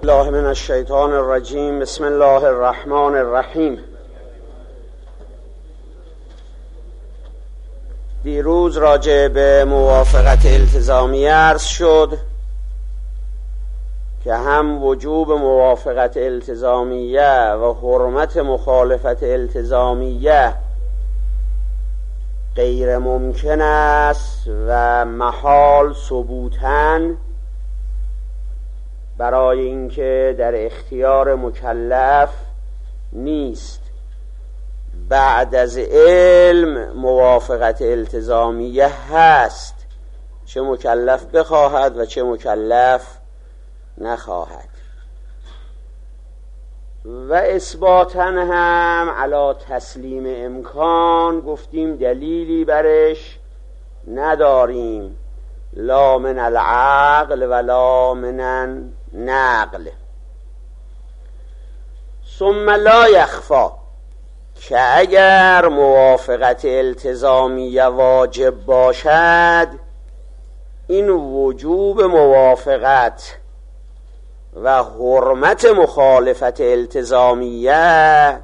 الله من الشیطان الرجیم. بسم الله الرحمن الرحیم. دیروز راجع به موافقت التزامی عرض شد که هم وجوب موافقت التزامیه و حرمت مخالفت التزامیه غیر ممکن است و محال ثبوتاً برای اینکه در اختیار مکلف نیست بعد از علم موافقت التزامیه هست، چه مکلف بخواهد و چه مکلف نخواهد. و اثباتا هم علی تسلیم امکان گفتیم دلیلی برش نداریم، لا من العقل ولا من النقل. ثم لا یخفا که اگر موافقت التزامیه واجب باشد، این وجوب موافقت و حرمت مخالفت التزامیه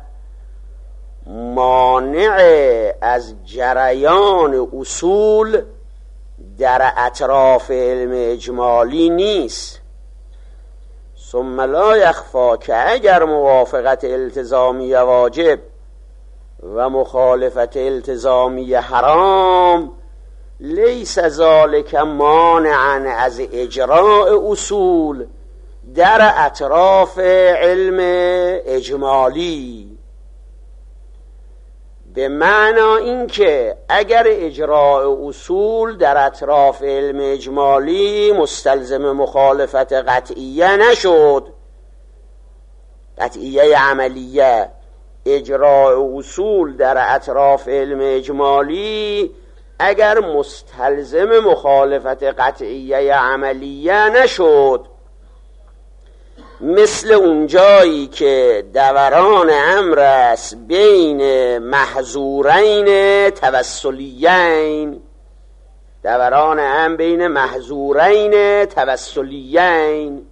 مانع از جریان اصول در اطراف علم اجمالی نیست. ثم لا یخفا که اگر موافقت التزامیه واجب و مخالفت التزامیه حرام، لیس ذالک مانعا از اجراء اصول در اطراف علم اجمالی، به معنی اینکه اگر اجراء اصول در اطراف علم اجمالی مستلزم مخالفت قطعیه نشد، قطعیه عملیه، اجراء اصول در اطراف علم اجمالی اگر مستلزم مخالفت قطعیه عملیه نشد، مثل اونجایی که دوران امر است بین محظورین توسلیین، دوران امر بین محظورین توسلیین،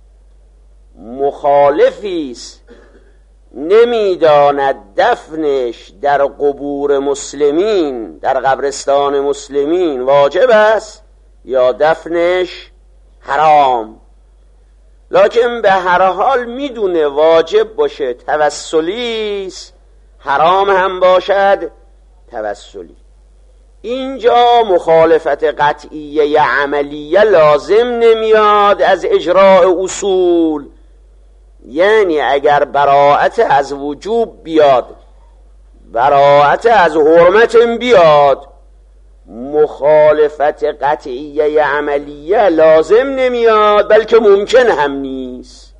مخالفی است نمیداند دفنش در قبور مسلمین، در قبرستان مسلمین واجب است یا دفنش حرام، لکن به هر حال میدونه واجب باشه توسلی است، حرام هم باشد توسلی. اینجا مخالفت قطعیه عملیه لازم نمیاد از اجراء اصول، یعنی اگر براءت از وجوب بیاد، براءت از حرمت بیاد، مخالفت قطعیه عملیه لازم نمیاد بلکه ممکن هم نیست.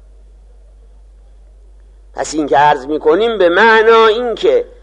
پس این که عرض میکنیم به معنی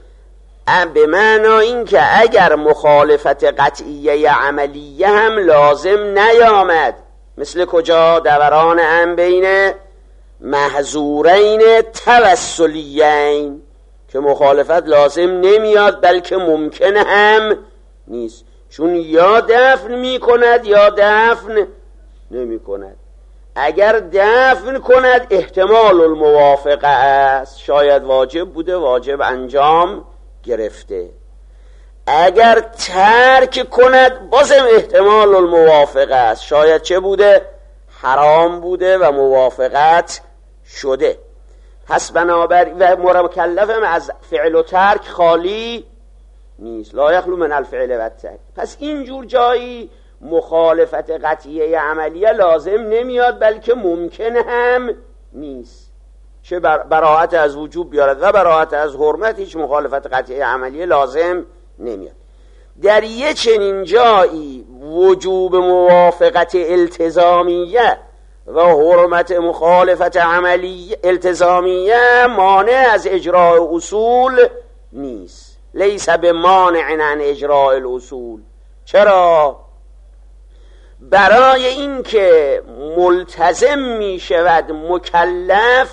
اینکه اگر مخالفت قطعیه عملیه هم لازم نیامد، مثل کجا؟ دوران هم بین محظورین توسلیین که مخالفت لازم نمیاد بلکه ممکن هم نیست، چون یا دفن میکند یا دفن نمی کند. اگر دفن کند احتمال الموافقه است، شاید واجب بوده واجب انجام گرفته. اگر ترک کند بازم احتمال الموافقه است، شاید چه بوده؟ حرام بوده و موافقت شده. پس بنابراین و مکلفم از فعل و ترک خالی نیست، لا یخلو من الفعل و الترک. پس اینجور جایی مخالفت قطعیه عملیه لازم نمیاد بلکه ممکن هم نیست، چه براءت از وجوب بیارد و براءت از حرمت، هیچ مخالفت قطعیه عملیه لازم نمیاد. در یه چنین جایی وجوب موافقت التزامیه و حرمت مخالفت عملیه التزامیه مانع از اجراء اصول نیست، لیس بمانع عن اجراء الاصول. چرا؟ برای اینکه ملتزم می شود مکلف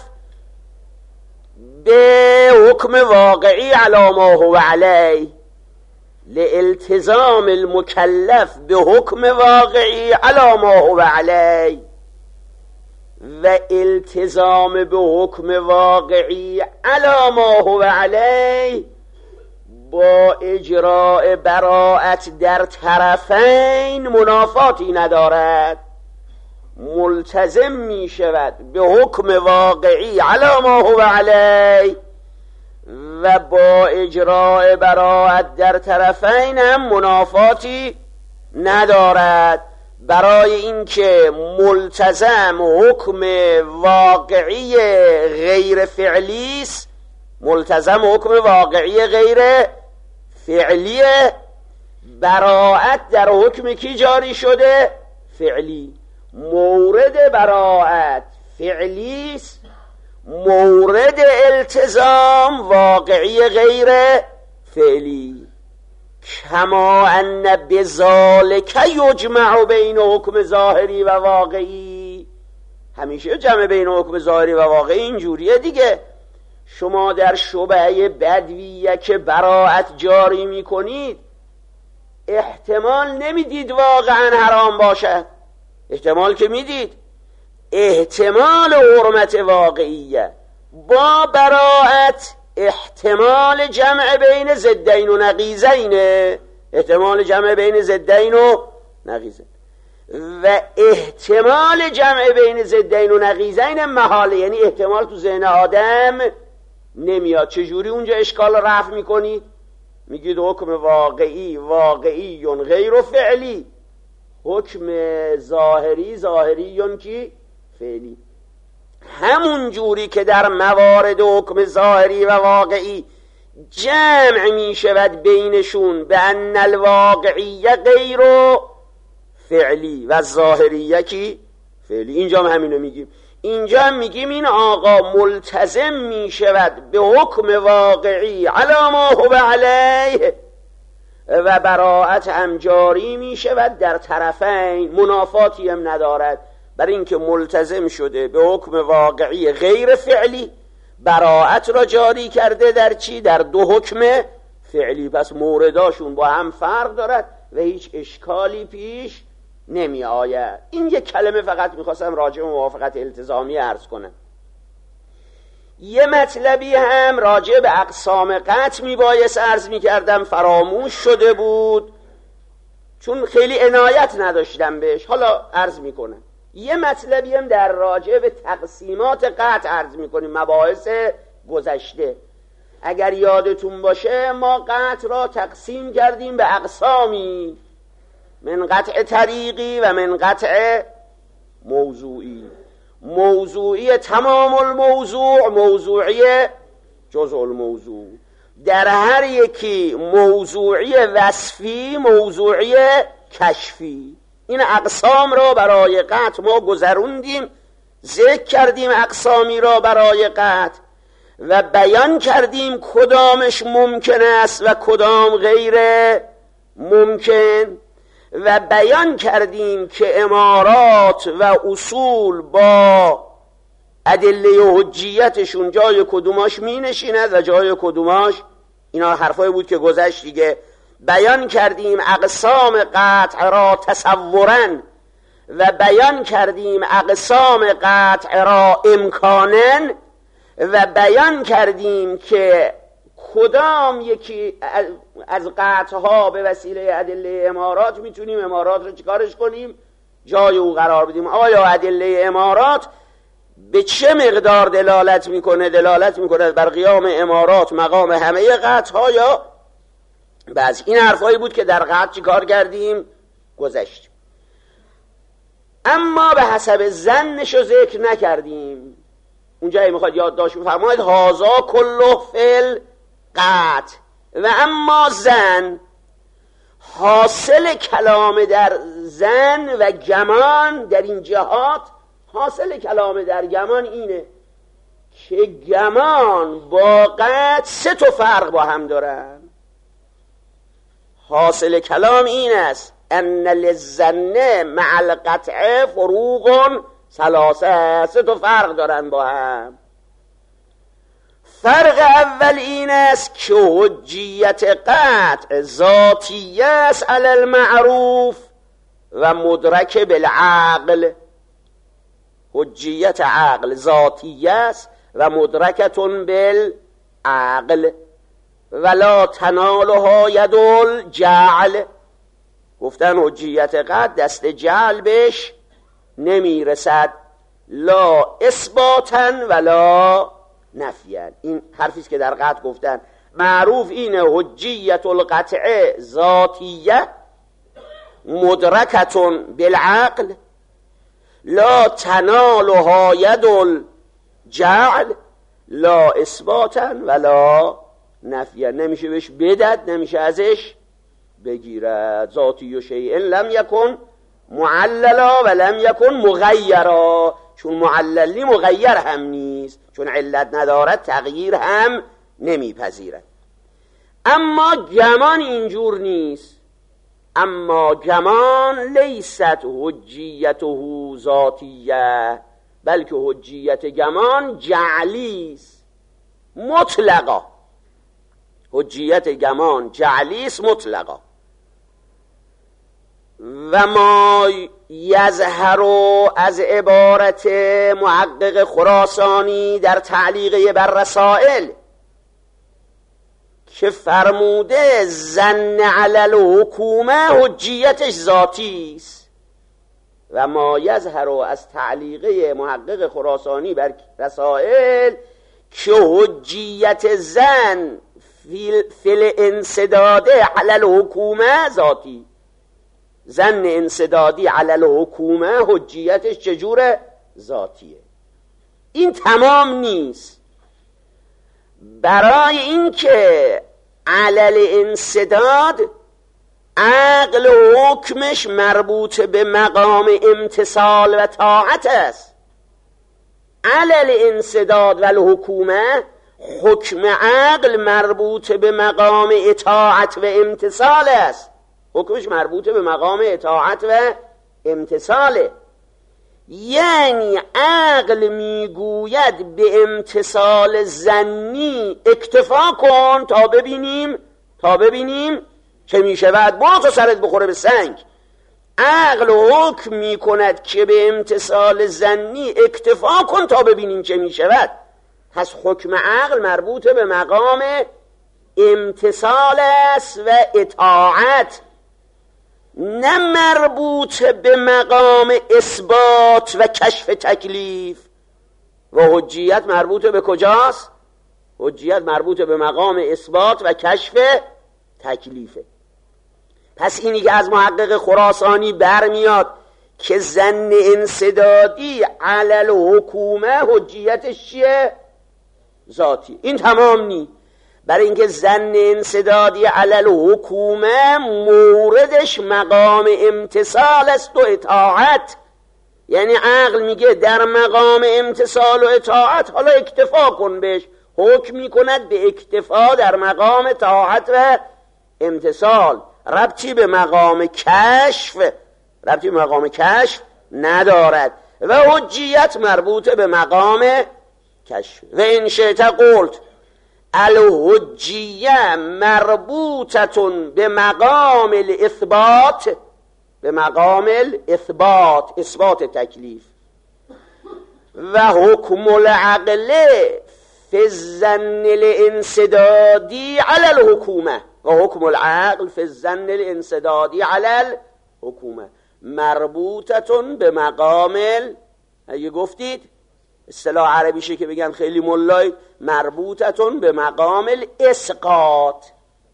به حکم واقعی علی ما هو علیه، لالتزام المکلف به حکم واقعی علی ما هو علیه. و التزام به حکم واقعی علی ما هو علیه با اجراء براءت در طرفین منافاتی ندارد. ملتزم می شود به حکم واقعی علی ما هو علیه و با اجراء براءت در طرفین هم منافاتی ندارد. برای اینکه ملتزم حکم واقعی غیر فعلی است، ملتزم حکم واقعی غیر فعلی، براءت در حکم کی جاری شده؟ فعلی. مورد براءت فعلی است، مورد التزام واقعی غیر فعلی. کما ان بذالک یجمع بین حکم ظاهری و واقعی. همیشه جمع بین حکم ظاهری و واقعی اینجوریه دیگه. شما در شبهه بدویه که براءت جاری میکنید احتمال نمیدید واقعا حرام باشد، احتمال که میدید، احتمال حرمت واقعیه با براءت احتمال جمع بین ضدین و نقیضین، احتمال جمع بین ضدین و نقیضین، و احتمال جمع بین ضدین و نقیضین محاله، یعنی احتمال تو ذهن آدم نمیاد. چجوری اونجا اشکال رفع میکنید؟ میگید حکم واقعی واقعی غیر فعلی، حکم ظاهری ظاهری کی فعلی. همون جوری که در موارد حکم ظاهری و واقعی جمع می شود بینشون به ان الواقعیه غیر فعلی و ظاهریه کی فعلی، اینجا هم همینو میگیم. اینجا هم میگیم این آقا ملتزم می شود به حکم واقعی علی ما هو علیه و براءت هم جاری می شود در طرفین، منافاتی هم ندارد. برای اینکه ملتزم شده به حکم واقعی غیر فعلی، براءت را جاری کرده در چی؟ در دو حکم فعلی. پس مورداشون با هم فرق دارد و هیچ اشکالی پیش نمی آید. این یک کلمه فقط میخواستم راجع به موافقت التزامی عرض کنم. یه مطلبی هم راجع به اقسام قطع میبایست عرض میکردم، فراموش شده بود چون خیلی عنایت نداشتم بهش، حالا عرض میکنم. یه مطلبی هم در راجع به تقسیمات قطع عرض میکنیم، مباحث گذشته. اگر یادتون باشه ما قطع را تقسیم کردیم به اقسامی، من قطع طریقی و من قطع موضوعی. موضوعی تمام الموضوع، موضوعی جزء الموضوع. در هر یکی موضوعی وصفی، موضوعی کشفی. این اقسام را برای قطع ما گذروندیم، ذکر کردیم اقسامی را برای قطع و بیان کردیم کدامش ممکن است و کدام غیر ممکن، و بیان کردیم که امارات و اصول با ادله و حجیتشون جای کدوماش می نشیند و جای کدوماش، اینا حرفای بود که گذشت دیگه. بیان کردیم اقسام قطع را تصورا و بیان کردیم اقسام قطع را امکانا و بیان کردیم که کدام یکی از قطعها به وسیله ادله امارات میتونیم امارات رو چیکارش کنیم؟ جای او قرار بدیم. آیا ادله امارات به چه مقدار دلالت میکنه؟ دلالت میکنه بر قیام امارات مقام همه قطعها یا بعضی. این حرفایی بود که در قطع چیکار کردیم؟ گذشت. اما به حسب ظنش رو ذکر نکردیم. اونجا میخواد یادداشت بفرمایید هازا کله فل قطع و اما زن. حاصل کلام در زن و گمان در این جهات، حاصل کلام در گمان اینه که گمان با قطع سه تا فرق با هم دارن. حاصل کلام این است ان للظن مع القطع فروق ثلاثه، سه تا فرق دارن با هم. فرق اول این است که حجیت قطع ذاتیه است علی المعروف و مدرک بالعقل. حجیت عقل ذاتیه است و مدرکتون بالعقل ولا تنالها ید الجعل. گفتن حجیت قطع دست جعل بهش نمیرسد، لا اثباتا ولا نفیا. این حرفیست که در قطع گفتن. معروف اینه حجیت القطع ذاتیه مدرکتون بالعقل لا تنالها ید الجعل لا اثباتا ولا نفیا. نمیشه بهش بدد، نمیشه ازش بگیرد. ذاتی و شیء لم یکن معللا و لم یکن مغیرا. چون معللی مغیر هم نیست، چون علت ندارد تغییر هم نمیپذیرد. اما گمان اینجور نیست. اما گمان لیست حجیته ذاتیه، بلکه حجیت گمان جعلی است مطلقا. حجیت گمان جعلی است مطلقا. و ما یظهر از عبارت محقق خراسانی در تعلیقه بر رسائل که فرموده ظن علی الحکومه حجیتش ذاتی است، و ما یظهر از تعلیقه محقق خراسانی بر رسائل که حجیت ظن فی الانسداد علی الحکومه ذاتی. ظن انسدادی علی الحکومه حجیتش چجوره؟ ذاتیه. این تمام نیست. برای اینکه علی الانسداد عقل و حکمش مربوط به مقام امتثال و طاعت است. علی الانسداد و الحکومه حکم عقل مربوط به مقام اطاعت و امتثال است. حکمش مربوط به مقام اطاعت و امتثاله. یعنی عقل میگوید به امتثال ظنی اکتفا کن تا ببینیم که میشود، برو تا سرت بخوره به سنگ. عقل حکم میکند که به امتثال ظنی اکتفا کن تا ببینیم که میشود. پس حکم عقل مربوط به مقام امتثال است و اطاعت، نه مربوط به مقام اثبات و کشف تکلیف. و حجیت مربوط به کجاست؟ حجیت مربوط به مقام اثبات و کشف تکلیفه. پس اینی که از محقق خراسانی برمیاد که ظن انسدادی علی الحکومه حجیتش چیه؟ ذاتی. این تمام نی. برای اینکه ظن انسدادی علی الحکومه موردش مقام امتثال است و اطاعت. یعنی عقل میگه در مقام امتثال و اطاعت حالا اکتفا کن بهش، حکم میکند به اکتفا در مقام طاعت و امتثال. ربطی به مقام کشف ندارد و حجیت مربوط به مقام کشف. و این شئت قلت الحجیه مربوطتون به مقام الاثبات، به مقام الاثبات، اثبات تکلیف. و حکم العقل فی الظن الانسدادی علی الحکومه، و حکم العقل فی الظن الانسدادی علی الحکومه مربوطتون به مقام، اگه گفتید اصطلاح عربیشه که بگن خیلی ملای، مربوطتون به مقام الاسقاط.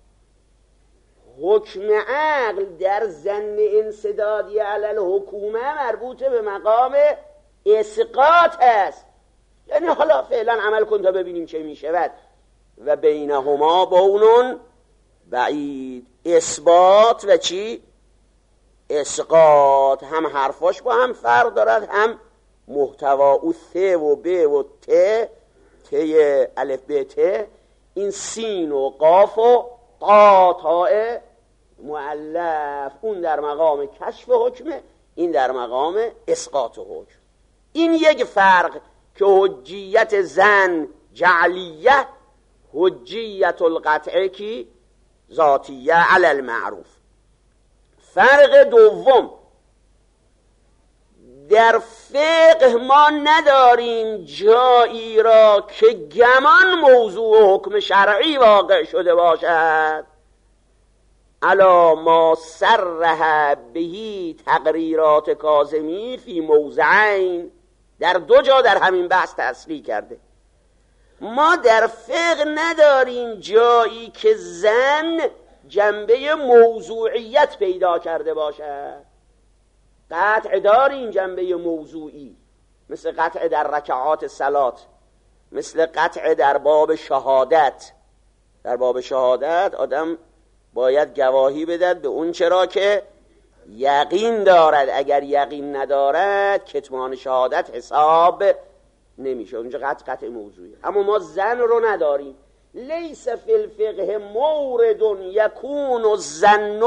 حکم عقل در ظن انسدادی علی الحکومه مربوط به مقام اسقاط است. یعنی حالا فعلا عمل کن تا ببینیم چه میشود. و بینهما بونون بعید. اثبات و چی؟ اسقاط. هم حرفاش با هم فرق دارد، هم محتوا. او ث و ب و ت، الف ب ت، این سین و قاف و قا تاء مؤلف، اون در مقام کشف حکمه، این در مقام اسقاط حکم. این یک فرق که حجیت ظن جعلیه، حجیت القطع کی ذاتیه علی المعروف. فرق دوم در فقه ما نداریم جایی را که گمان موضوع حکم شرعی واقع شده باشد. علی ما صرح بهی تقریرات کاظمی فی موضعین، در دو جا در همین بحث تصریح کرده. ما در فقه نداریم جایی که زن جنبه موضوعیت پیدا کرده باشد. قطع داریم جنبه موضوعی، مثل قطع در رکعات صلات، مثل قطع در باب شهادت. در باب شهادت آدم باید گواهی بدهد به اون چرا که یقین دارد، اگر یقین ندارد کتمان شهادت حساب نمیشه، اونجا قطع موضوعی. اما ما زن رو نداریم. لیس فی الفقه مورد یکون الظن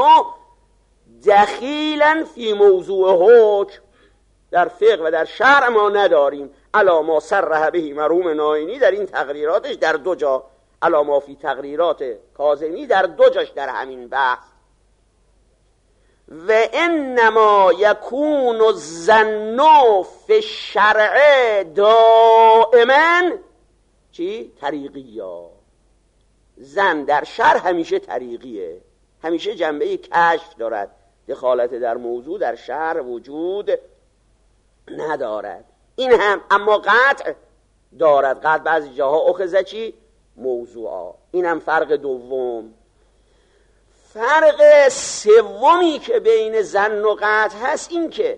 دخیلا فی موضوع حکم. در فقه و در شرع ما نداریم. علی ما صرح به مرحوم ناینی در این تقریراتش در دو جا، علی ما فی تقریرات کاظمی در دو جاش در همین بحث. و انما یکون الظن فی الشرع دائما چی؟ طریقیا. زن در شرع همیشه طریقیه، همیشه جنبه کشف دارد، دخالت در موضوع در شرع وجود ندارد. این هم اما قطع دارد، قطع بعضی جاها اخذ چی؟ موضوعا. این هم فرق دوم. فرق سومی که بین زن و قطع هست این که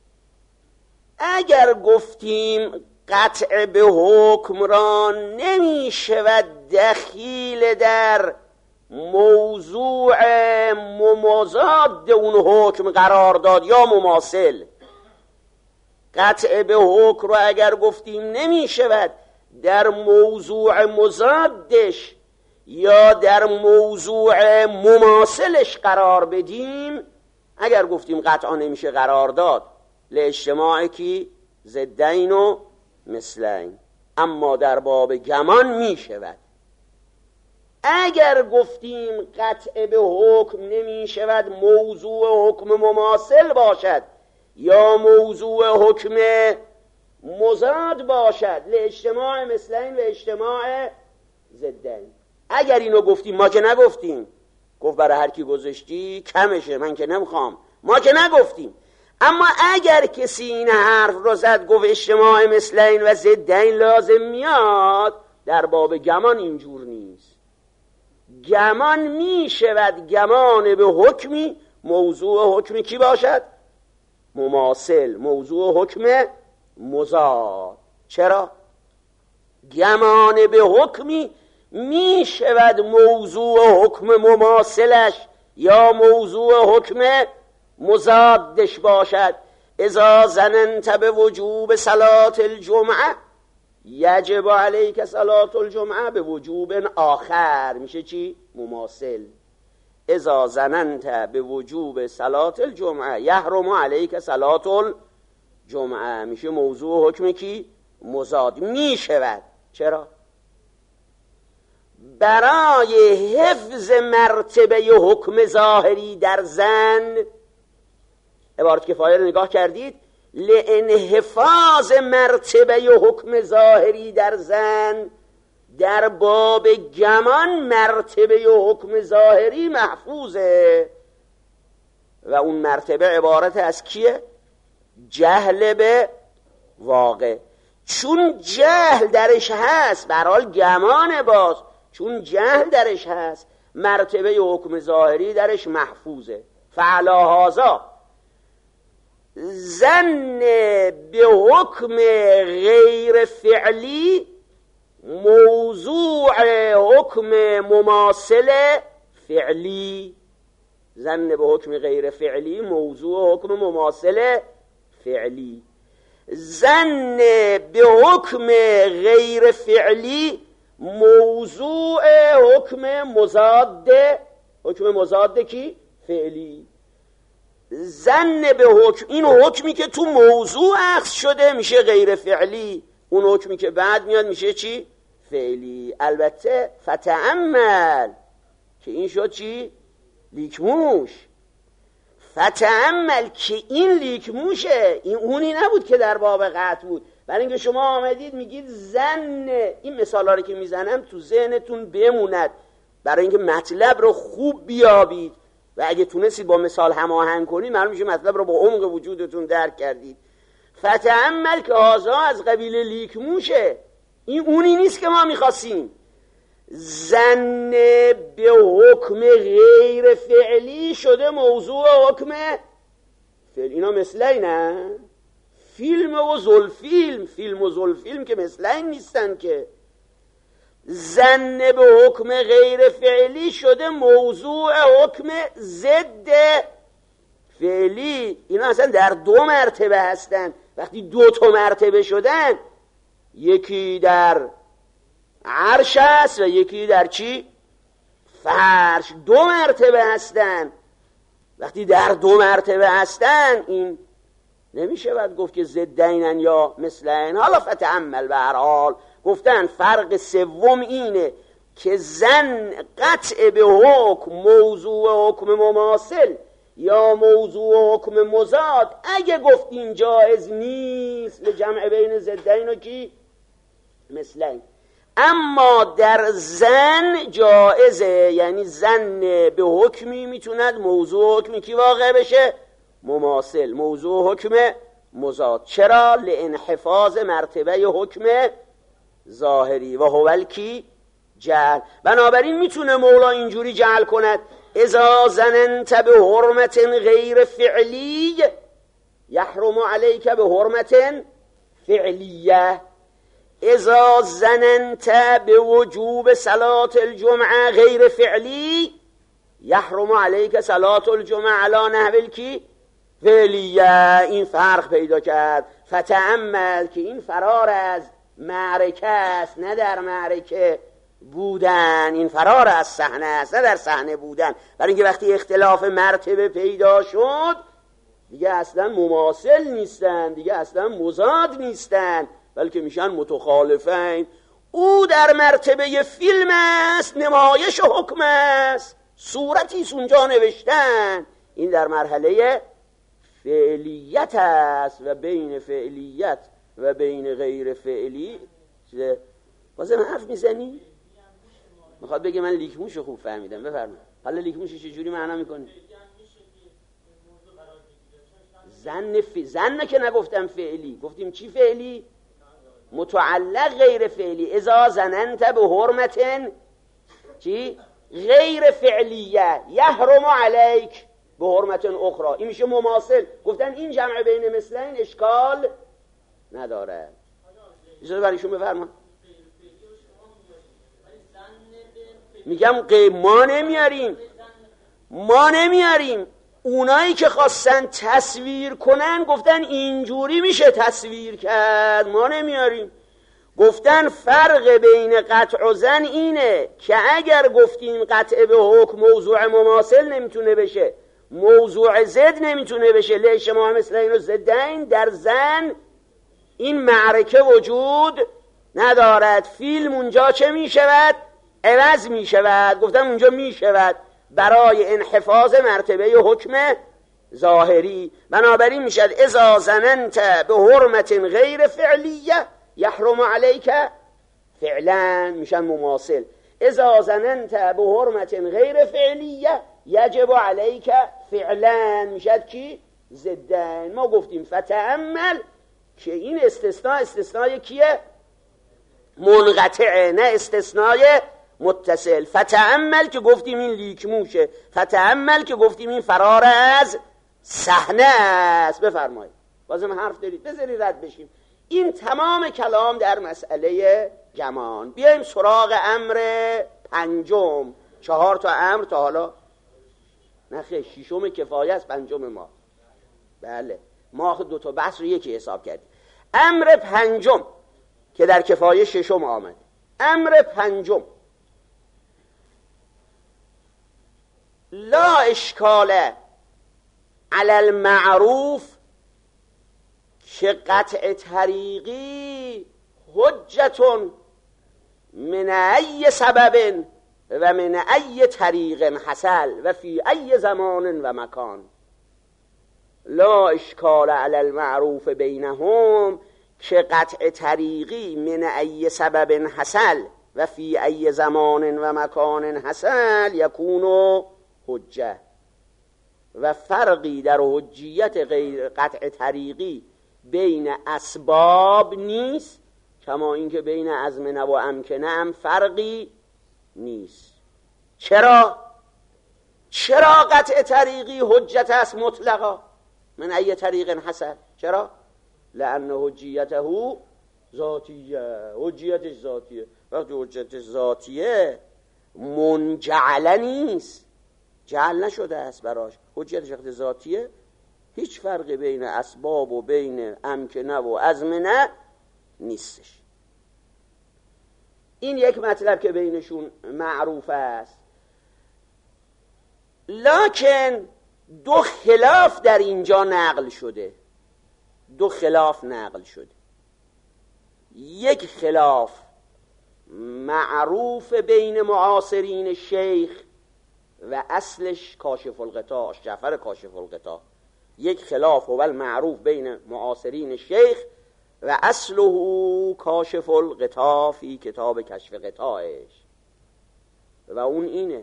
اگر گفتیم قطع به حکم را نمی شود دخیل در موضوع ممازاد اون حکم قرار داد یا مماثل، قطع به حکم را اگر گفتیم نمی شود در موضوع مضادش یا در موضوع مماثلش قرار بدیم، اگر گفتیم قطعا نمیشه قرار داد لاجتماع کی ضدین و مثلین، اما در باب گمان می شود. اگر گفتیم قطع به حکم نمی شود موضوع حکم مماثل باشد یا موضوع حکم مضاد باشد لاجتماع مثلین و اجتماع ضدین. اگر اینو گفتیم، ما که نگفتیم، گفت برای هر کی گذاشتی کمشه من که نمیخوام، ما که نگفتیم. اما اگر کسی این حرف رو زد گفت اجتماع مثلین و ضدین لازم میاد، در باب گمان اینجور نیست. گمان می شود گمان به حکمی موضوع حکمی کی باشد؟ مماثل، موضوع حکم مضاد. چرا؟ گمان به حکمی می شود موضوع حکم مماثلش یا موضوع حکم مضادش باشد. اذا ظننت به وجوب صلات الجمعه یجب علیک صلات الجمعه به وجوب آخر، میشه چی؟ مماثل. اذا ظننت به وجوب صلات الجمعه یحرم علیک صلات الجمعه، میشه موضوع حکم کی؟ مضاد می شود. چرا؟ برای حفظ مرتبه حکم ظاهری در زن، عبارت کفایه رو نگاه کردید، لانحفاظ مرتبه حکم ظاهری در زن در باب گمان مرتبه حکم ظاهری محفوظه و اون مرتبه عبارت از کیه؟ جهل به واقع. چون جهل درش هست، به هر حال گمان باز، چون جهل درش هست مرتبه حکم ظاهری درش محفوظه. فعلا هذا ظن به حکم غیر فعلی موضوع حکم مماثل فعلی، ظن به حکم غیر فعلی موضوع حکم مماثل فعلی، ظن به حکم غیر فعلی موضوع حکم مضاد، حکم مضاد کی؟ فعلی. ظن به حکم، این حکمی که تو موضوع اخذ شده میشه غیر فعلی، اون حکمی که بعد میاد میشه چی؟ فعلی. البته فتأمل که این شد چی؟ لیکموش. فتأمل که این لیکموشه، این اونی نبود که در باب قطع بود. برای اینکه شما آمدید میگید زن، این مثالا رو که میزنم تو ذهنتون بموند برای اینکه مطلب رو خوب بیابید و اگه تونستید با مثال هماهنگ کنید معلوم میشه مطلب رو با عمق وجودتون درک کردید. فتأمل که هازا از قبیل لیکموشه، این اونی نیست که ما میخواستیم. زن به حکم غیر فعلی شده موضوع حکم فعلی. اینا مثل نه فیلم و زلفیلم، فیلم و زلفیلم که مثل این نیستن که. زن به حکم غیر فعلی شده موضوع حکم ضد فعلی. اینا اصلا در دو مرتبه هستن. وقتی دو تا مرتبه شدن، یکی در عرش است و یکی در چی؟ فرش. دو مرتبه هستن. وقتی در دو مرتبه هستن این نمیشه بعد گفت که ضدینن یا مثلین. حالا فتأمل به هر حال گفتن فرق سوم اینه که زن قطع به حکم موضوع حکم مماثل یا موضوع حکم مضاد اگه گفتیم جایز نیست لجمع بین ضدین و کی؟ مثلین. اما در زن جایزه، یعنی زن به حکمی میتوند موضوع حکمی کی واقع بشه؟ مماثل، موضوع حکم مضاد. چرا؟ لانحفاظ مرتبه حکم ظاهری و هول کی؟ جعل. بنابراین میتونه مولا اینجوری جعل کند اذا زننت به حرمت غیر فعلی یحرم علیک به حرمت فعلیه. اذا زننت به وجوب صلاة الجمعه غیر فعلی یحرم علیک صلاة الجمعه علی نحو کی؟ فعلیه. این فرق پیدا کرد. فتأمل که این فرار از معرکه است، نه در معرکه بودن. این فرار از صحنه است، نه در صحنه بودن. برای اینکه وقتی اختلاف مرتبه پیدا شد دیگه اصلا مماثل نیستن، دیگه اصلا مضاد نیستن، بلکه میشن متخالفین. او در مرتبه فیلم است، نمایش حکم است، صورتی اونجا نوشتن. این در مرحله فعلیت است و بین فعلیت و بین غیر فعلی بازم حرف میزنی؟ میخواد بگه من لیکموشو خوب فهمیدم. بفرمایید. حالا لیکموشو چجوری معنا میکنی؟ زن که نگفتم فعلی، گفتیم چی فعلی؟ متعلق غیر فعلی. اذا زننت به حرمت چی؟ غیر فعلیه یحرم علیک به حرمت اخرى. این میشه مماثل. گفتن این جمع بین مثلین اشکال نداره. اجازه برایشون بفرما. میگم ما نمیاریم. اونایی که خواستن تصویر کنن گفتن اینجوری میشه تصویر کرد، ما نمیاریم. گفتن فرق بین قطع و زن اینه که اگر گفتیم قطع به حکم موضوع مماثل نمیتونه بشه، موضوع ضد نمیتونه بشه، لیش ما مثل این و ضدین، در زن این معرکه وجود ندارد. فیلم اونجا چه میشود؟ عوض میشود. گفتم اونجا میشود برای انحفاظ مرتبه حکم ظاهری. بنابراین میشد اذا زننت به حرمت غیر فعلیه یحرم علیک فعلا، میشن مماثل. اذا زننت به حرمت غیر فعلیه یجب علیک فعلا، میشد کی؟ ضدن. ما گفتیم فتأمل که این استثنای کیه؟ منقطعه، نه استثنای متصل. فتأمل که گفتیم این لیکموشه، فتأمل که گفتیم این فرار از صحنه است. بفرمایید. بازم حرف دارید بذاری رد بشیم. این تمام کلام در مسئله گمان. بیایم سراغ امر پنجم. 4 تا امر تا حالا نخیر، 6م کفایه است، 5م ما. بله ما 2 تا بحث رو یکی حساب کردیم. امر پنجم که در کفایه 6م آمد. امر پنجم لا اشکال علی المعروف که قطع طریقی حجتون من ای سبب و من ای طریق حصل و فی ای زمان و مکان. لا اشکال علی المعروف بینهم که قطع طریقی من ای سبب حصل و فی ای زمان و مکان حصل یکون حجه، و فرقی در حجیت غیر قطع طریقی بین اسباب نیست، کما اینکه بین ازمنه و امکنه هم فرقی نیست. چرا قطع طریقی حجت است مطلقا من ای طریق حصل؟ چرا؟ لأن حجیته ذاتیه، حجیتش ذاتیه. وقتی حجیتش ذاتیه منجعله نیست، جعل نشده است براش، حجیتش وقتی ذاتیه هیچ فرقی بین اسباب و بین امکنه و ازمنه نیستش. این یک مطلب که بینشون معروف است. لکن دو خلاف در اینجا نقل شده، دو خلاف نقل شده. یک خلاف معروف بین معاصرین شیخ و اصلش کاشف الغطا، جعفر کاشف الغطا. یک خلاف هو المعروف بین معاصرین شیخ و اصله کاشف الغطا فی کتاب کشف غطایش، و اون اینه.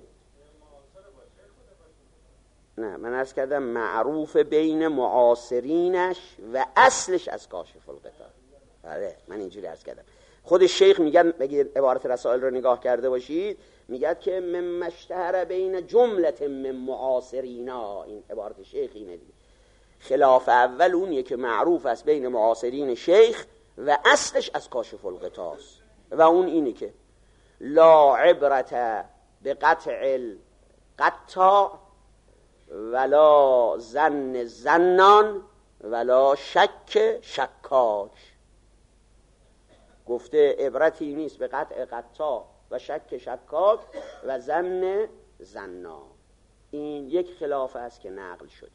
نه، من عرض کردم معروف بین معاصرینش و اصلش از کاشف الغطا. آره، من اینجوری عرض کردم. خود شیخ میگن، بگید عبارت رسائل رو نگاه کرده باشید، میگد که من اشتهر بین جملت من معاصرینا. این عبارت شیخ اینه دیگه. خلاف اول اونیه که معروف است بین معاصرین شیخ و اصلش از کاشف الغطا است، و اون اینه که لا عبرت بقطع القطاع ولا ظن ظنان ولا شک شکاک. گفته عبرتی نیست به قطع قطاع و شک شکاک و ظن ظنا. این یک خلاف است که نقل شده.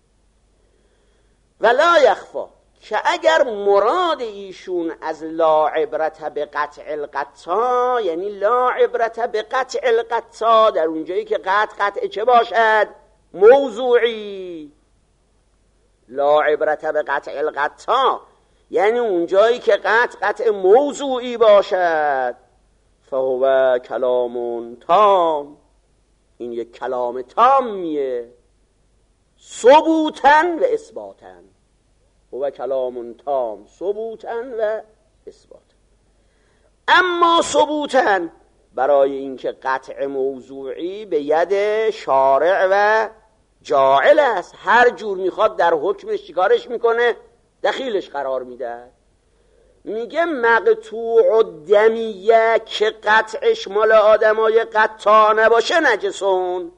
ولا یخفا که اگر مراد ایشون از لا عبرت به قطع القطاع، یعنی لا عبرت به قطع القطاع در اونجایی که قطع چه باشد؟ موضوعی. لا عبرت به قطع القطاع یعنی اونجایی که قطع موضوعی باشد. فهو کلام تام، این یک کلام تامیه، ثبوتاً و اثباتاً. هو کلام تام ثبوتاً و اثباتاً. اما ثبوتاً برای اینکه قطع موضوعی به ید شارع و جاعل است، هر جور میخواد در حکمش چیکارش میکنه؟ دخیلش قرار میده. میگه مقطوع الدمیه که قطعش مال آدمای قطاع نباشه نجسون.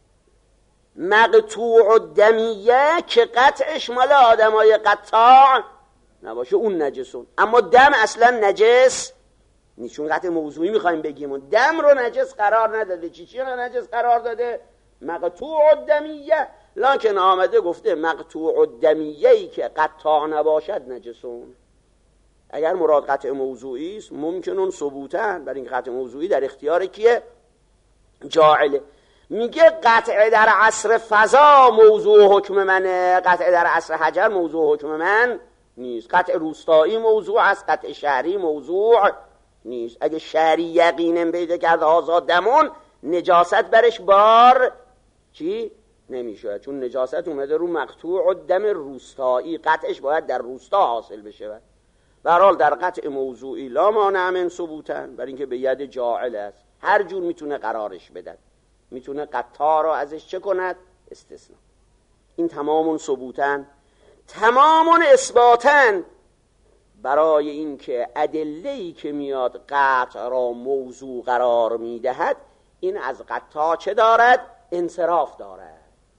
مقطوع الدمیه که قطعش مال آدمای قطاع نباشه اون نجسون. اما دم اصلا نجس نیست، چون قطع موضوعی میخوایم بگیم. دم رو نجس قرار نداده. چی رو نجس قرار داده؟ مقطوع الدمیه. لکن آمده گفته مقطوع الدمیه‌ای که قطاع نباشد نجسون. اگر مراد قطع موضوعی است ممکنون ثبوتن، برای این قطع موضوعی در اختیار کیه؟ جاعله. میگه قطع در عصر فضا موضوع حکم منه، قطع در عصر حجر موضوع حکم من نیست. قطع روستایی موضوع است، قطع شهری موضوع نیست. اگه شهری یقینم پیدا کرد آزاد دمون، نجاست برش بار چی؟ نمیشه، چون نجاست اومده رو مقطوع الدم روستایی، قطعش باید در روستا حاصل بشه. به هر حال در قطع موضوعی لا مانع من ثبوتن، برای اینکه به ید جاعل است، هر جور میتونه قرارش بدن، میتونه قطع رو ازش چه کند؟ استثناء. این تمامون ثبوتن، تمامون اثباتن، برای اینکه ادله‌ای که میاد قطع را موضوع قرار میدهد این از قطع چه دارد؟ انصراف دارد.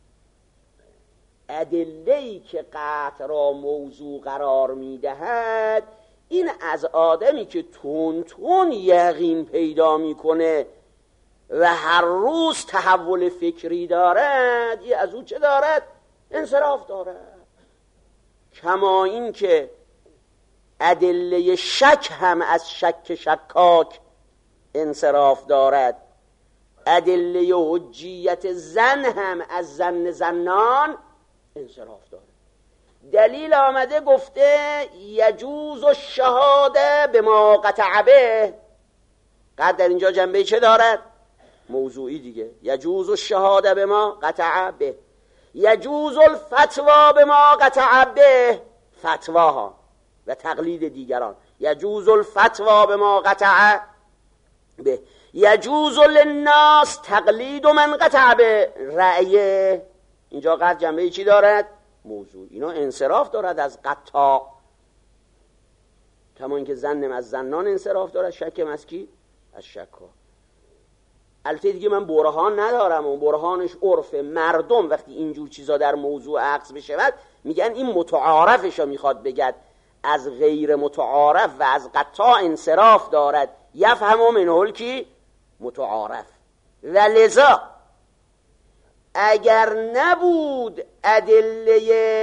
ادله‌ای که قطع را موضوع قرار میدهد این از آدمی که تون یقین پیدا میکنه و هر روز تحول فکری دارد، این از او چه دارد؟ انصراف دارد. کما این که ادله شک هم از شک شکاک انصراف دارد، ادله حجیت زن هم از زن زنان انصراف دارد. دلیل آمده گفته یجوز الشهاده به ما قطع به. قد در اینجا جنبه چه دارد؟ موضوعی دیگه. یجوز الشهاده به ما قطع به، یجوز الفتوا به ما قطع به، فتواها و تقلید دیگران. یجوز الفتوا به ما قطع به، یجوز للناس تقلید من قطع به رأیه. اینجا قد جنبه چی دارد؟ موضوع. اینا انصراف دارد از قطاع، کما اینکه ظنم از ظنان انصراف دارد، شکم از کی؟ از شکا. البته دیگه من برهان ندارم، اون برهانش عرف مردم. وقتی اینجور چیزا در موضوع عقص بشود میگن این متعارفشو میخواد بگد، از غیر متعارف و از قطاع انصراف دارد. یفهم منه الکی متعارف. و لذا اگر نبود ادله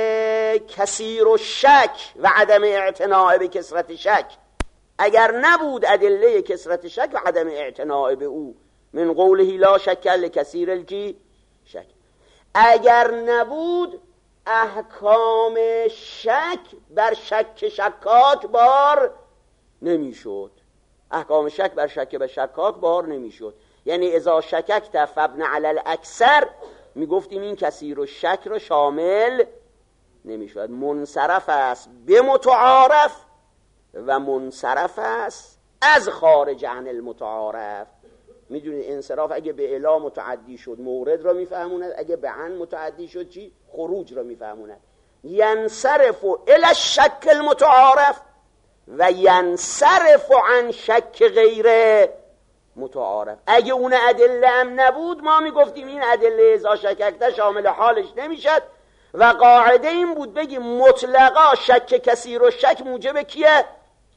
کثیر و شک و عدم اعتناع به کثرت شک، اگر نبود ادله کثرت شک و عدم اعتناع به او، من قوله لا شک لکثیر الکی شک، اگر نبود احکام شک بر شک شکاک بار نمیشد. احکام شک بر شک به شکاک بار نمیشد. یعنی اذا شککت فابن علی الاکثر میگفتیم این کثیر و شک رو شامل نمیشود. منصرف است به متعارف و منصرف است از خارج عن المتعارف. میدونید انصراف اگه به الا متعدی شد مورد را میفهموند، اگه به عن متعدی شد چی؟ خروج را میفهموند. ینصرف الی الشک المتعارف و ینصرف عن شک غیر متعارف. اگه اون ادله هم نبود ما میگفتیم این ادله اذا شککت شامل حالش نمیشد و قاعده این بود بگیم مطلقا شک کثیر و شک موجب کیه؟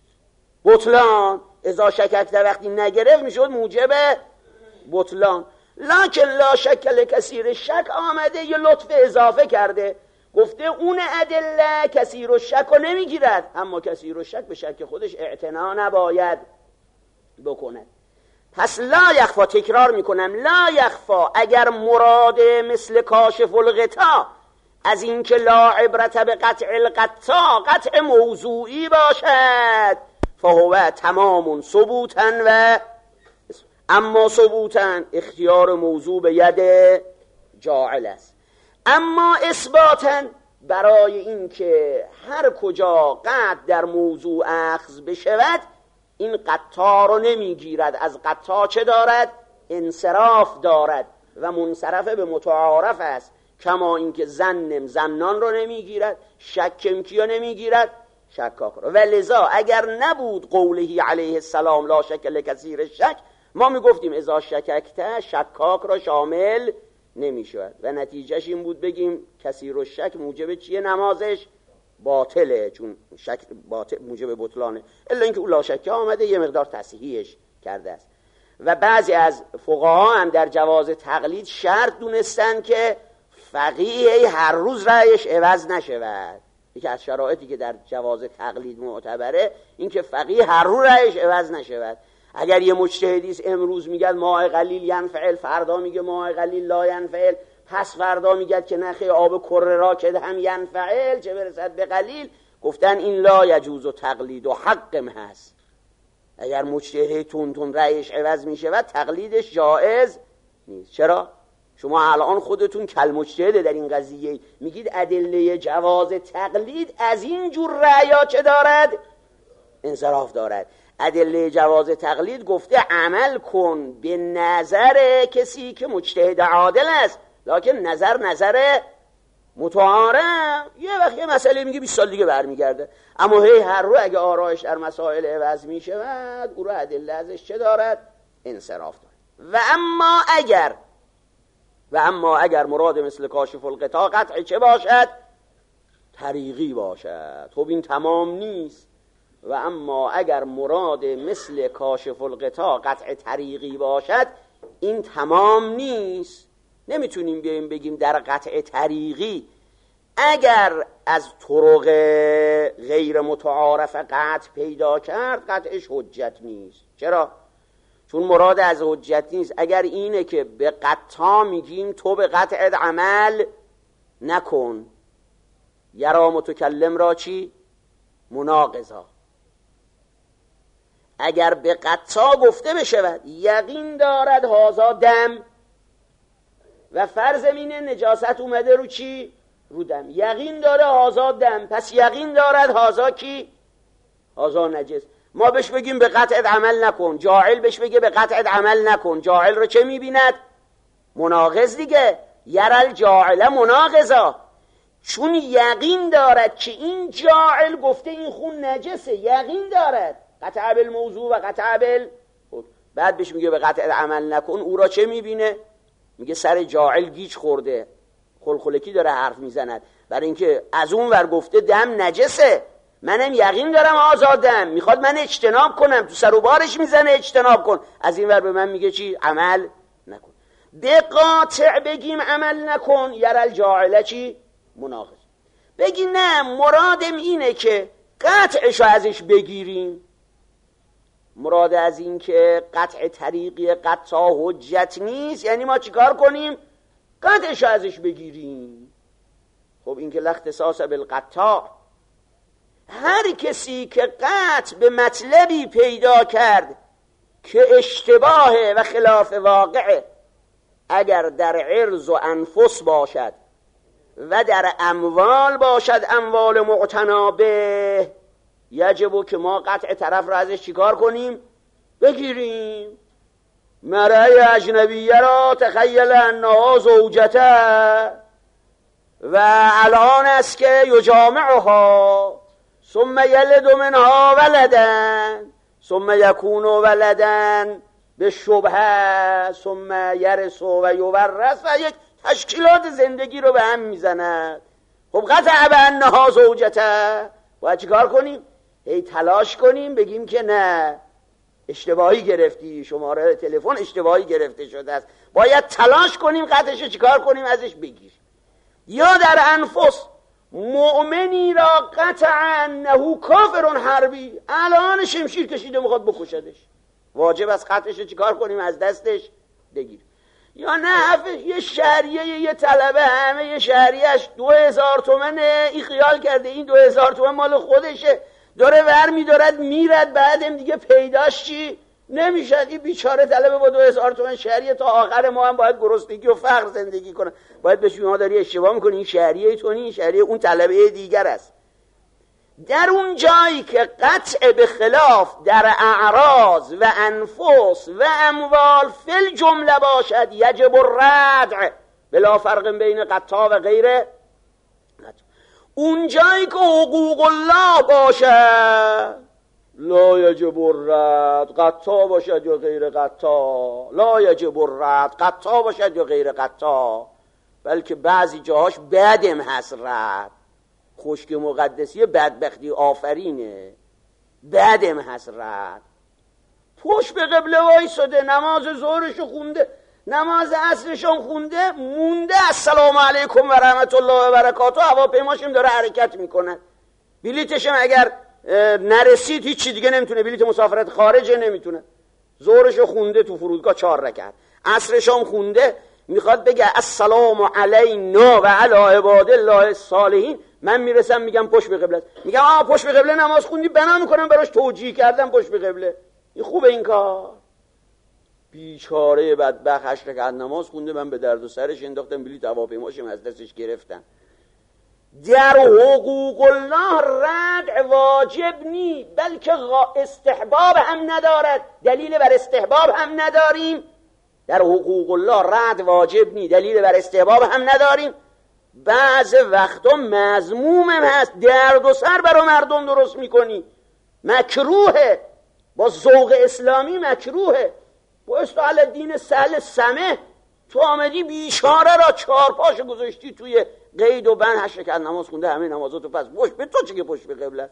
بطلان. اذا شککت وقتی نگرفت میشد موجب بطلان. لکن لا شک لکثیر شک آمده یه لطف اضافه کرده، گفته اون ادله کثیر و شک رو نمیگیرد، اما کثیر و شک به شک خودش اعتنا نباید بکنه. پس لا یخفا، تکرار میکنم، لا یخفا اگر مراد مثل کاشف الغطا از اینکه لا عبرت به قطع القطاع قطع موضوعی باشد فهو تمام ثبوتا و اما ثبوتا اختیار موضوع به ید جاعل است. اما اثباتا برای اینکه هر کجا قطع در موضوع اخذ بشود این قطاع رو نمیگیرد. از قطاع چه دارد؟ انصراف دارد و منصرف به متعارف است. کما اینکه ظنم ظنان رو نمیگیرد، شکم کیا نمیگیرد؟ شکاک رو. و لذا اگر نبود قوله علیه السلام لا شک لکثیر شک، ما میگفتیم اذا شککت شکاک را شامل نمیشود و نتیجهش این بود بگیم کثیر و شک موجب چیه؟ نمازش باطله، چون شک باطل موجب بطلانه. الا اینکه اون لا شک آمده یه مقدار تصحیحش کرده است. و بعضی از فقها هم در جواز تقلید شرط دونستن که فقیه هر روز رأیش عوض نشود. یکی از شرایطی که در جواز تقلید معتبره این که فقیه هر روز رأیش عوض نشود. اگر یه مجتهدی امروز میگه ماء قلیل ینفعل، فردا میگه ماء قلیل لا ینفعل، پس فردا میگه که نخی آب کره راکد هم ینفعل چه برسد به قلیل، گفتن این لا یجوز و تقلید و حقم هست. اگر مجتهد تون رأیش عوض میشه و تقلیدش جائز نیست. چرا؟ شما الان خودتون کل مجتهده در این قضیه میگید ادله جواز تقلید از این جور رأیا چه دارد؟ انصراف دارد. ادله جواز تقلید گفته عمل کن به نظر کسی که مجتهد عادل است، لکن نظر متعارف یه وقت یه مسئله میگه 20 سال دیگه برمیگرده، اما هر رو اگه آرایش در مسائل عوض میشود او رو ادله ازش چه دارد؟ انصراف دارد. و اما اگر مراد مثل کاشف الغطا قطع چه باشد؟ طریقی باشد. خب این تمام نیست. و اما اگر مراد مثل کاشف الغطا قطع طریقی باشد این تمام نیست. نمیتونیم بیاییم بگیم در قطع طریقی اگر از طرق غیر متعارف قطع پیدا کرد قطعش حجت نیست. چرا؟ چون مراد از حجت نیست. اگر اینه که به قطع میگیم تو به قطعت عمل نکن، یرا متکلم را چی؟ مناقضا. اگر به قطع گفته بشود یقین دارد هازا دم، و فرض اینه نجاست اومده رو چی؟ رو دم. یقین داره هازا دم، پس یقین دارد هازا کی؟ هازا نجس. ما بهش بگیم به قطعت عمل نکن، جاهل بهش بگه به قطعت عمل نکن، جاهل رو چه میبیند؟ مناقض دیگه. یرل جاهل مناقضا، چون یقین دارد که این جاهل گفته این خون نجسه، یقین دارد. قطع بالموضوع و قطع بعد بهش میگه به قطعت عمل نکن، او را چه میبینه؟ میگه سر جاهل گیج خورده، خلخلکی داره حرف میزند، برای اینکه از اون ور گفته دم نجسه، منم یقین دارم آزادم، میخواد من اجتناب کنم، تو سر و بارش میزنه اجتناب کن، از این ور به من میگه چی؟ عمل نکن. به قاطع بگیم عمل نکن، یرل جاهله چی؟ مناقض. بگی نه مرادم اینه که قطعشو ازش بگیریم، مراد از این که قطع طریقی قطع حجت نیست، یعنی ما چیکار کنیم؟ قطعشو ازش بگیریم. خب این که لاختصاص بالقطع، هر کسی که قطع به مطلبی پیدا کرد که اشتباهه و خلاف واقعه، اگر در عرض و انفس باشد و در اموال باشد، اموال معتنا به، یجب که ما قطع طرف را ازش چیکار کنیم؟ بگیریم. مرأی اجنبیه را تخیل انها زوجته و الان است که یجامعها ثم یلد منها ولدن ثم یکون ولدن به شبهه ثم یرث و یورث و یک تشکیلات زندگی رو به هم میزند. خب قطع به انها زوجته، باید چیکار کنیم؟ هی تلاش کنیم بگیم که نه اشتباهی گرفتی، شماره تلفن اشتباهی گرفته شده است، باید تلاش کنیم قطعش چیکار کنیم؟ ازش بگیر. یا در انفس مؤمنی را قطعا انه کافر حربی، الان شمشیر کشیده میخواد بکشدش، واجب از قطعش چیکار کنیم؟ از دستش بگیر. یا نه یه شهریه یه طلبه همه یه شهریهش 2000 تومنه، این خیال کرده این 2000 تومن مال خودشه، داره ور میدارد میرد، بعدم دیگه پیداش چی نمیشد. این بیچاره طلبه با 2000 تومن شهریه تا آخر ما هم باید گرسنگی و فقر زندگی کنه، باید به شما داری اشتباه میکنی، این شهریه تو نی، این شهریه اون طلبه دیگر است. در اون جایی که قطع به خلاف در اعراض و انفس و اموال فل جمله باشد، یجب الردع بلا فرق بین قطع و غیر قطع. اون جایی که حقوق الله باشد لا یجب الرد، قطع باشد یا غیر قطع لا یجب الرد، قطع باشد یا غیر قطع، بلکه بعضی جاهاش بدم هست رد، خشک مقدسی بدبختی آفرینه، بدم هست رد. پشت به قبله وایساده، نماز ظهرشو خونده، نماز عصرشو خونده، مونده السلام علیکم و رحمت الله و برکاته، هواپیماشم داره حرکت میکنه، بلیتشم اگر نرسید هیچی دیگه نمیتونه، بلیت مسافرت خارجه نمیتونه، ظهرشو خونده تو فرودگاه 4 رکعت، عصرشم خونده، میخواد بگه السلام علینا و علی عباد الله الصالحین، من میرسم میگم پشت به قبله، میگم پشت به قبله نماز خوندی، بنا میکنم براش توجیه کردم پشت به قبله، این خوبه این کار؟ بیچاره بدبخت 8 رکعت نماز خونده، من به درد و سرش انداختم، بلیط هواپیماشم از دستش گرفتم. در حقوق الله رد واجب نی، بلکه استحباب هم ندارد، دلیل بر استحباب هم نداریم. در حقوق الله رد واجب نی، دلیل بر استحباب هم نداریم. بعض وقتا مذموم هم هست، درد و سر برای مردم درست میکنی، مکروهه، با ذوق اسلامی مکروهه. با استعال دین سهل سمه تو آمدی بیچاره را 4 پاش گذاشتی توی قید و بند، 8 رکعت نماز خونده، همه نمازاتو پس پشت به تو چه که پشت به قبله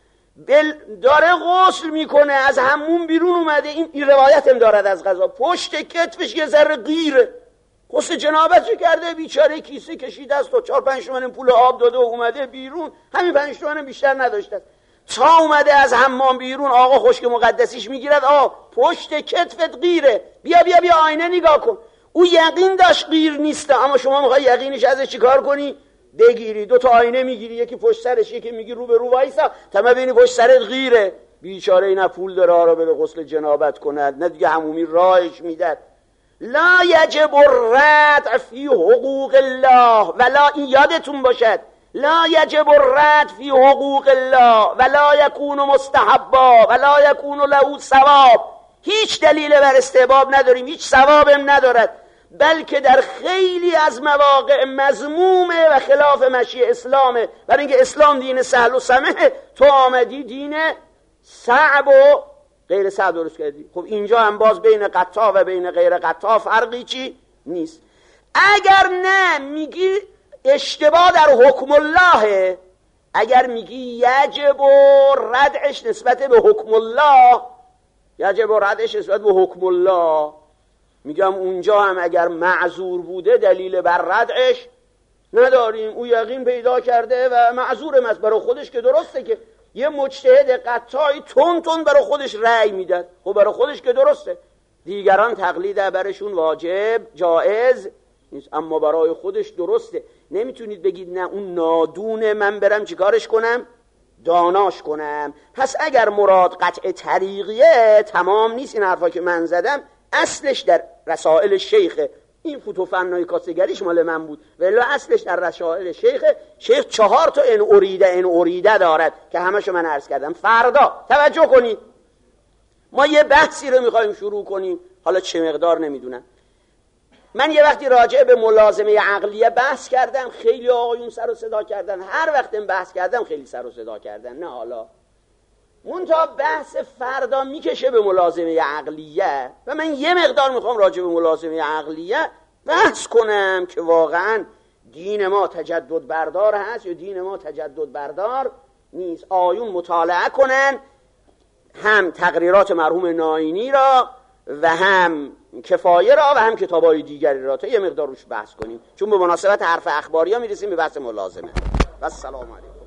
داره غسل میکنه، از حموم بیرون اومده، این روایت هم دارد از قضا، پشت کتفش یه ذره غیره، غسل جنابت کرده، بیچاره کیسه کشیده است و 4-5 تومن پول آب داده و اومده بیرون، همین 5 تومن بیشتر نداشته، تا اومده از حمام بیرون آقا خشک مقدسیش میگیرد، پشت کتفت غیره، بیا بیا بیا آینه نگاه کن. او یقین داشت غیر نیسته، اما شما میخوای یقینش ازش چیکار کنی؟ بگیری، 2 تا آینه میگیری، یکی پشت سرش، یکی میگی رو به رو وایسا تا ببینی پشت سرت غیره. بیچاره ای نه پول داره آرا بره غسل جنابت کند، نه دیگه حمومی راهش میدد. لا یجب الردع فی حقوق الله ولا، این یادتون باشد، لا یجب الردع فی حقوق الله ولا یکون مستحبا ولا یکون له ثواب. هیچ دلیل بر استحباب نداریم، هیچ ثوابم ندارد، بلکه در خیلی از مواقع مذمومه و خلاف مشی اسلامه. برای اینکه اسلام دین سهل و سمحه، تو آمدی دین صعب و غیر صعب درست کردی. خب اینجا هم باز بین قطاع و بین غیر قطاع فرقی چی نیست. اگر نه میگی اشتباه در حکم الله، اگر میگی یجب و ردعش نسبت به حکم الله، یجب و ردعش نسبت به حکم الله، میگم اونجا هم اگر معذور بوده دلیل بر ردعش نداریم. او یقین پیدا کرده و معذورم است، برای خودش که درسته که یه مجتهد قطاعی تون برای خودش رأی میداد، خب برای خودش که درسته، دیگران تقلید برشون واجب جائز نیست، اما برای خودش درسته. نمیتونید بگید نه اون نادونه، من برم چیکارش کنم؟ داناش کنم. پس اگر مراد قطع طریقیه تمام نیست این حرفا که من زدم، اصلش در رسائل شیخه. این فوتوفنای کاسگریش مال من بود، ولی اصلش در رسائل شیخه. شیخ 4 تا ان اریده دارد که همشو من عرض کردم. فردا توجه کنید، ما یه بحثی رو میخوایم شروع کنیم، حالا چه مقدار نمیدونم. من یه وقتی راجع به ملازمه عقلیه بحث کردم، خیلی آقایون سر و صدا کردن، هر وقتم بحث کردم خیلی سر و صدا کردن. نه حالا منتها بحث فردا میکشه به ملازمه عقلیه و من یه مقدار میخوام راجع به ملازمه عقلیه بحث کنم که واقعا دین ما تجدد بردار هست یا دین ما تجدد بردار نیست. آیون مطالعه کنن هم تقریرات مرحوم ناینی را و هم کفایه را و هم کتابای دیگری را، تا یه مقدار روش بحث کنیم، چون به مناسبت حرف اخباری ها میرسیم به بحث ملازمه. و السلام علیکم.